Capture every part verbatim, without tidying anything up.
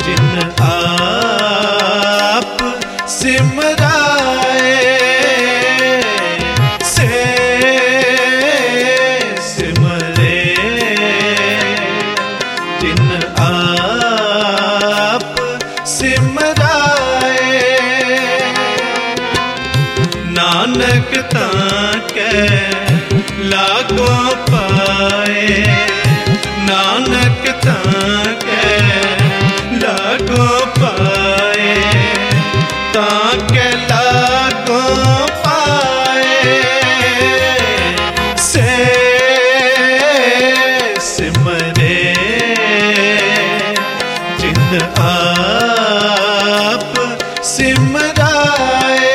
जिन आप सिमराए से सिमरे, जिन आप सिमराए। नानक ताके लागो पाए, नानक ताके लागो पाए, ताके लागो पाए से सिमरे, जिन आप सिमराए।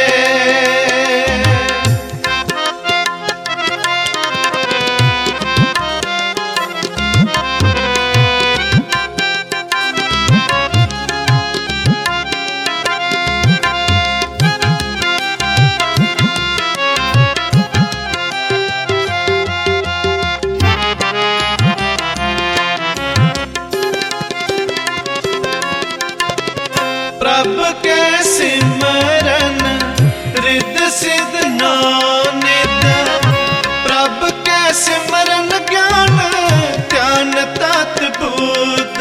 प्रभ के सिमरन रिद सिद्ध नानिद, प्रभ के सिमरन ज्ञान ध्यान तत् बुद्ध।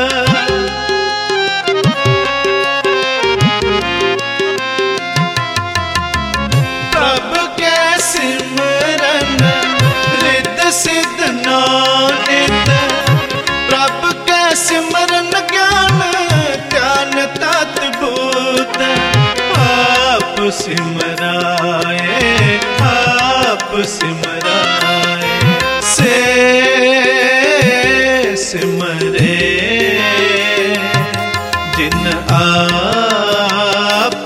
प्रभ के सिमरन रिद सिद्ध नानिद, प्रभ के सिमरन ज्ञान ध्यान तत् बुद्ध। आप सिमराए, आप सिमराए से सिमरे, जिन आप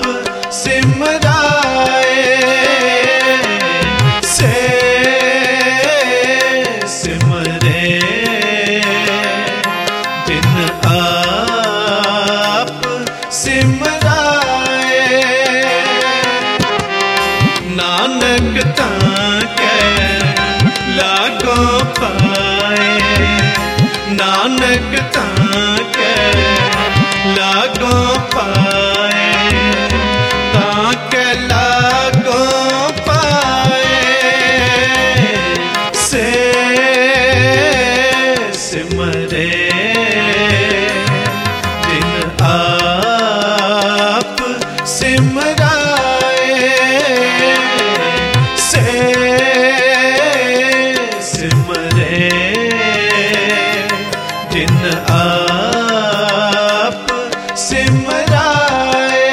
सिमराए से सिमरे, जिन आप सिमराए। नानक ताके लागो पाए, नानक ताके लागो पाए, ताके लागो पाए से सिमरे, जिन आप सिमराए से सिमरे, जिन आप सिमराए।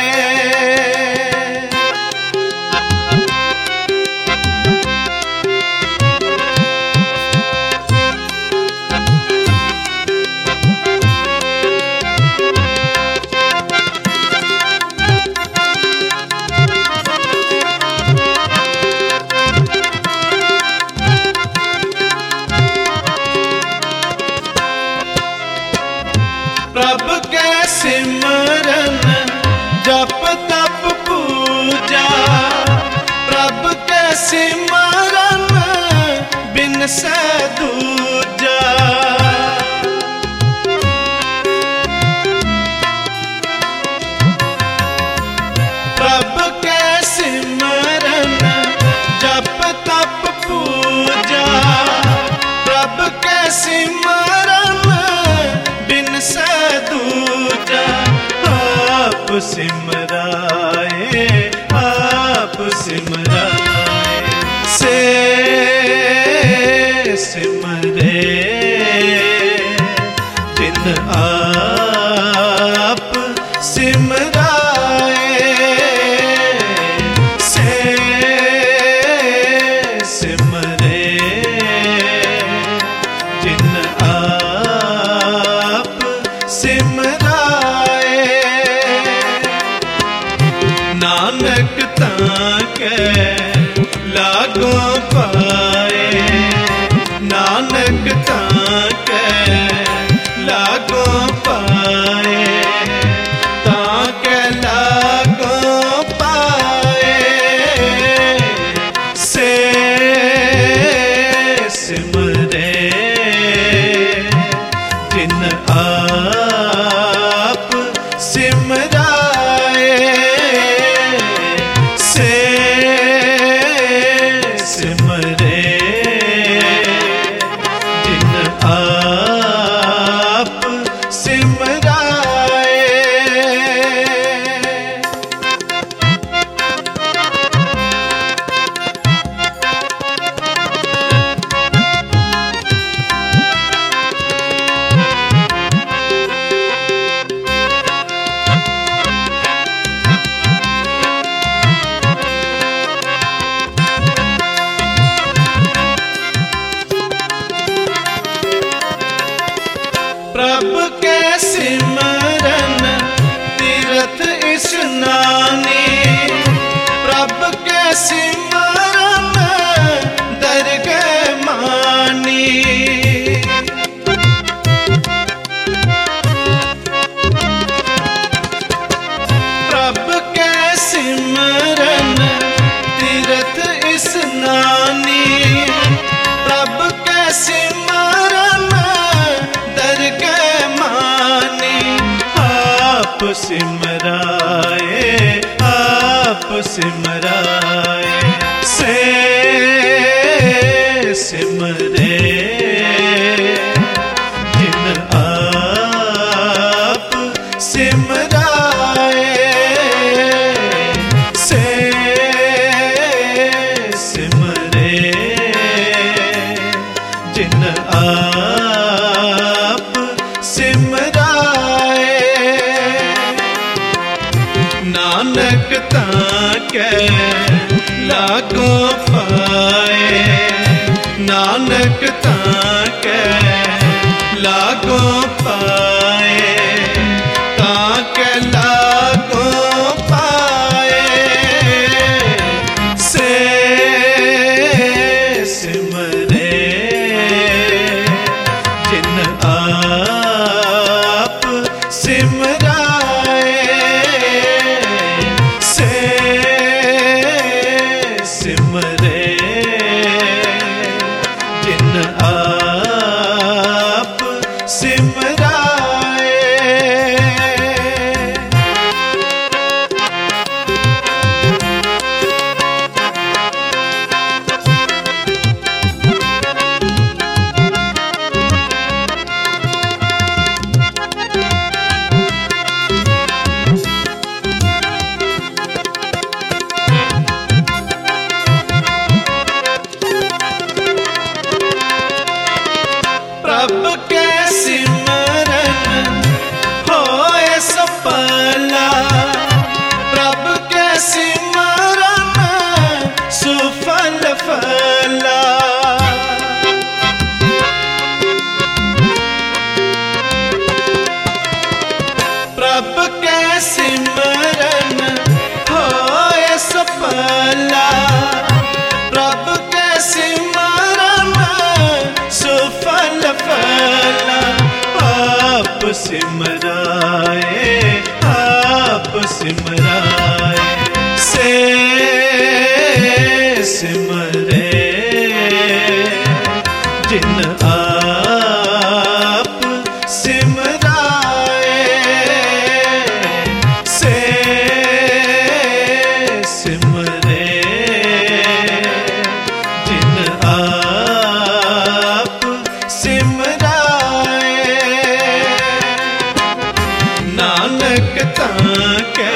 प्रभ के सिमरन जप तप पूजा, प्रभ के सिमरन बिन से दूजा। प्रभ के सिमरन जप तप पूजा, प्रभ के सिमरन बिन से दूजा। आप सिमराए, आप सिमराए से सिमरे, जिन आप सिमराए से सिमरे, जिन आप सिमराए। नानक ताके लागो पाए, नानक ताके लागो पाए, ताके लागो पाए से सिमरे, जिन आ सिमराए। प्रभु के सिमरन तीरथ स्नानी, प्रभु के सिमरन दरगह मानी। प्रभु के सिमरन तीरथ स्नानी, प्रभु के सिमरन दरगह मानी। आप सिमराए, आप सिमराए, से सिमरे जिन आप सिमराए। से सिमरे जिन आप सिमराए। नानक ताके लागों पाए, नानक ताके लागों पाए, ताके लागों पाए। से सिमरे जिन आप सिमराए। से सिमरे जिन आप सिमराए। प्रभु के सिमरन होए सफला, प्रभु के सिमरन सुफल फला। प्रभु के सिमरन होए सफला, प्रभु के सिमरन सुफल फला। आप सिमराए, आप सिमराए, से सिमरे जिन आप सिमराए। से सिमरे जिन आप सिमराए। नानक ताके